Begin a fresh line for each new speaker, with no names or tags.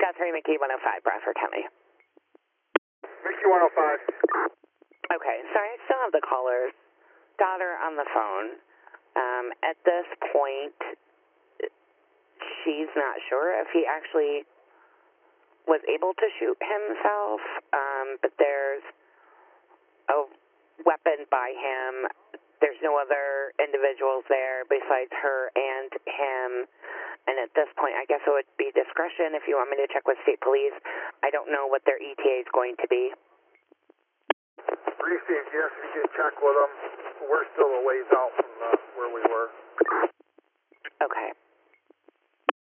That's right, Mickey 105, Bradford County.
Mickey 105.
Okay, so I still have the caller's daughter on the phone. At this point, she's not sure if he actually was able to shoot himself, but there's a weapon by him. There's no other individuals there besides her and him. And at this point, I guess it would be discretion if you want me to check with state police. I don't know what their ETA is going to be.
Received, yes, you can check with them. We're still a ways out from where we were.
Okay.